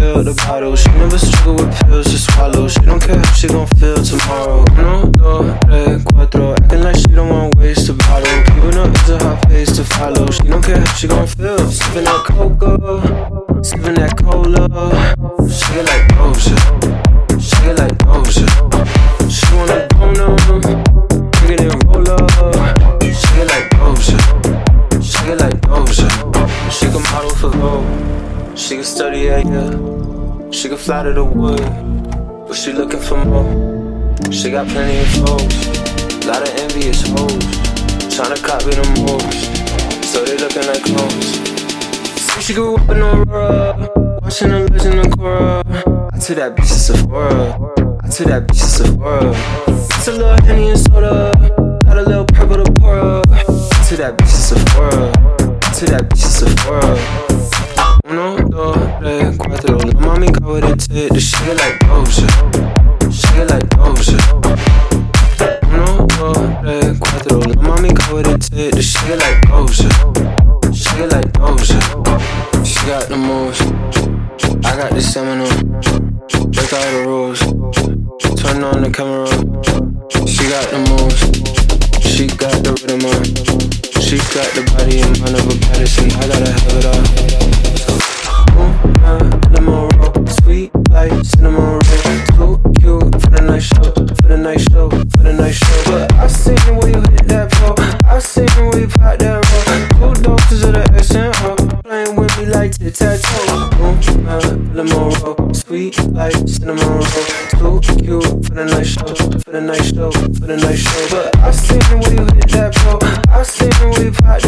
fill the bottle. She never struggle with pills to swallow. She don't care how she gon' feel tomorrow. No, dos, tres, cuatro. Acting like she don't want waste a bottle. Keeping up is a hot pace to follow. She don't care how she gon' feel. Sipping that coca, sipping that cola. She get like Doja, she get like Doja. She wanna go numb, bring it and roll up. She get like Doja, she get like Doja. She can model for Vogue, she can study at yeah. She can fly to the wood, but she looking for more. She got plenty of foes, lot of envious hoes, tryna copy the moves, so they looking like clones. See she grew up in Aurora, watching the Legend of Korra. I took that bitch to Sephora, I took that bitch to Sephora. It's a little Henny and soda, got a little purple to pour up. I took that bitch to Sephora, I took that bitch to Sephora. Uno, dos, tres, cuatro. La mami got what it take to shit like Doja, shit like Doja. Uno, dos, tres, cuatro. La mami got what it take to shit like Doja, shit like Doja. She got the moves, I got the seminal. Break all the rules, turn on the camera. She got the moves, she got the rhythm on. She got the body and mind of a Patterson. I gotta have it all. Lemon roll, sweet like cinnamon roll. Too cute for the night show, for the night show, for the night show. But I seen where you hit that pole, I seen where you pop that roll. 2 doses of the S&O, playing with me like tic-tac-toe. Lemon roll, sweet like cinnamon roll. Too cute for the night show, for the night show, for the night show. But I seen where you hit that pole, I seen where you pop that roll.